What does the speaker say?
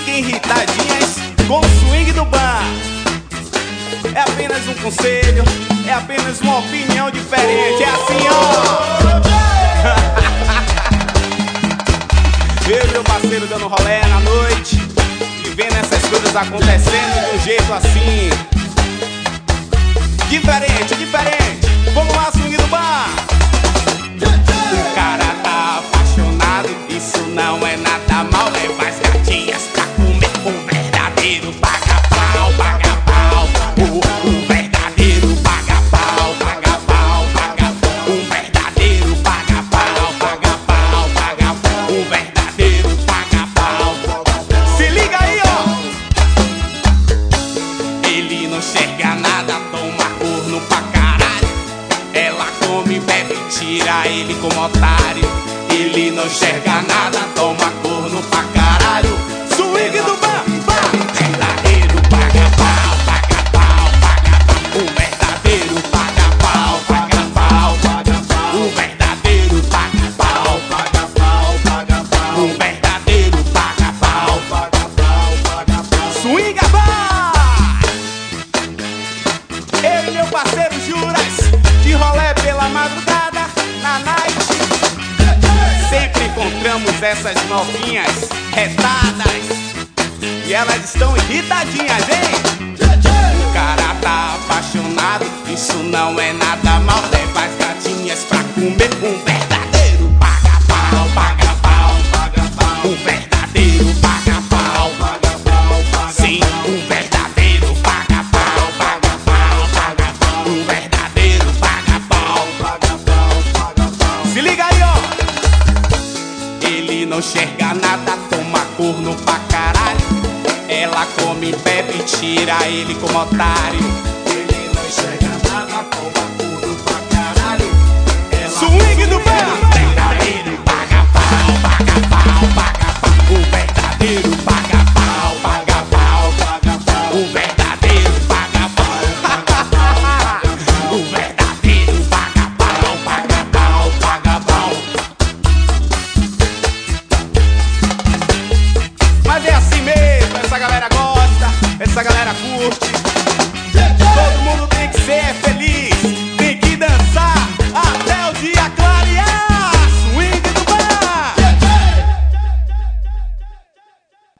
fiquem irritadinhas com o swing do bar. É apenas um conselho, é apenas uma opinião diferente. É assim, ó. Eu e meu parceiro dando rolê na noite e vendo essas coisas acontecendo de um jeito assim diferente, diferente. Vamos lá, swing do bar. O cara tá apaixonado, isso não é nada mal. Leva as gatinhas pra comer um verdadeiro paga-pau, paga-pau. O verdadeiro paga-pau, paga-pau, paga-pau. Um verdadeiro paga-pau, paga-pau, paga-pau. Um verdadeiro paga-pau. Se liga aí, ó. Ele não enxerga nada, toma corno pra caralho. Ela come, bebe, tira ele como otário. Ele não enxerga nada, toma corno pra caralho. Swing do bar, bar. Verdadeiro paga-pau, paga-pau, paga-pau. Um verdadeiro paga-pau, paga-pau, paga-pau. Um verdadeiro paga-pau, paga-pau, paga-pau. Um verdadeiro paga-pau, paga-pau, paga-pau. Swing a bar. Eu e meu parceiro Juras, de rolê pela madrugada, na night. Sempre encontramos essas novinhas retadas e elas estão irritadinhas, hein? O cara tá apaixonado, isso não é nada mal. Leva as gatinhas pra comer um verdadeiro paga-pau, paga-pau, paga-pau. Um verdadeiro paga-pau, paga-pau. Sim, um verdadeiro paga-pau, paga-pau, paga-pau. Um verdadeiro paga-pau, paga-pau, paga-pau. Se liga aí, ó. Ele não enxerga nada, toma corno pra caralho. Ela come, bebe, tira ele como otário. Ele não enxerga nada, toma corno pra caralho. Swing do bar. Verdadeiro paga-pau, paga-pau, paga-pau. O verdadeiro paga-pau, paga-pau, paga-pau. O verdadeiro paga-pau, paga-pau. O verdadeiro paga-pau, paga-pau, paga-pau. Mas é assim mesmo, essa galera gosta, essa galera curte.